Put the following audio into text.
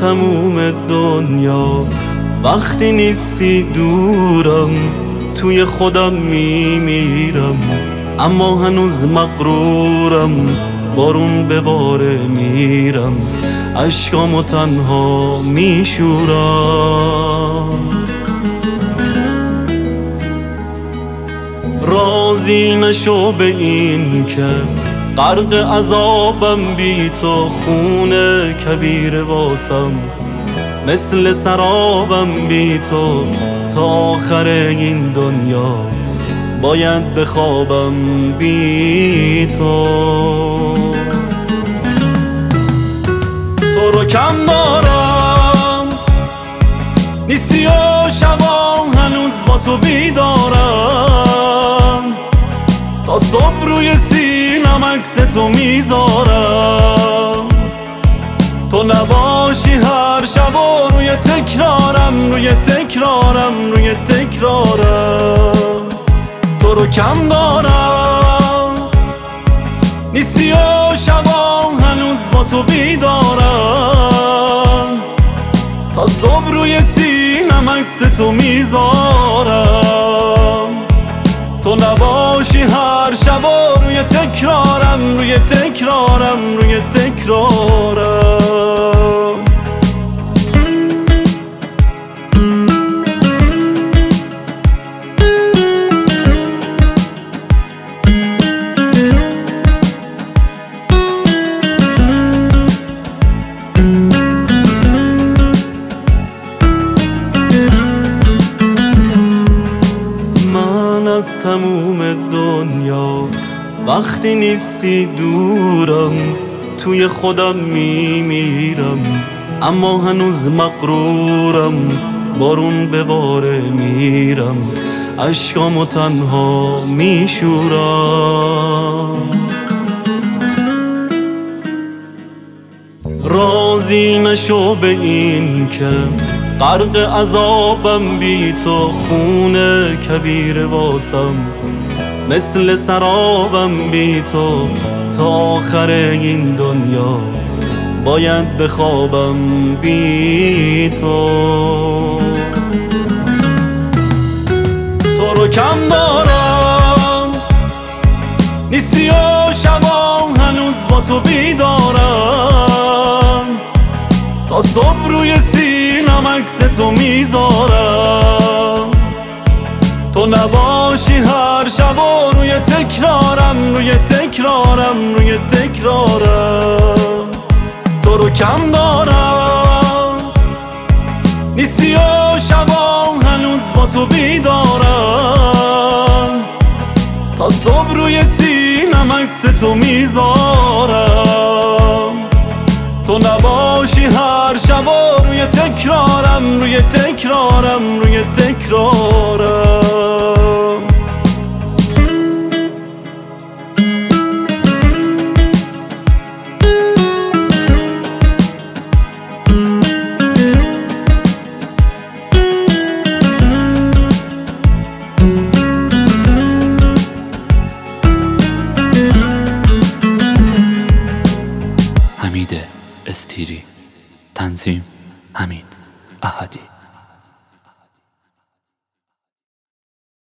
تموم دنیا وقتی نیستی دورم، توی خودم میمیرم اما هنوز مغرورم، بارون به باره میرم اشکامو تنها میشورم. راضی نشو به این که غرق عذابم، بی تو خونه کویر واسم مثل سرابم، بی تو تا آخر این دنیا باید بخوابم بی تو. تو رو کم دارم نیستی و شبا هنوز با تو بیدارم، تا صبح روی سینم عکس تو میذارم. تو نباشی هر شب و روی تکرارم، روی تکرارم، روی تکرارم. تو رو کم دارم نیستی و شبا هنوز با تو بیدارم، تا صبح روی سینم عکس تو میذارم. تو نباشی هر شب و روی تکرارم، روی تکرارم، روی تکرارم. از تموم دنیا وقتی نیستی دورم، توی خودم میمیرم اما هنوز مغرورم، بارون به باره میرم اشکامو تنها میشورم. راضی نشو به این که غرق عذابم، بی تو خونه کویر واسم مثل سرابم، بی تو تا آخر این دنیا باید بخوابم بی تو. تو رو کم دارم نیستی و شبا هنوز با تو بیدارم، تا صبح روی سینم عکس تو میذارم. تو نباشی هر شب و روی تکرارم، روی تکرارم، روی تکرارم. تو رو کم دارم نیستی و شبا هنوز با تو بیدارم، تا صبح روی سینم عکس تو میذارم. تو نباشی هر شب و روی تکرارم، روی تکرارم، روی تکرارم. حمید استیری، تنظیم حمید احدی.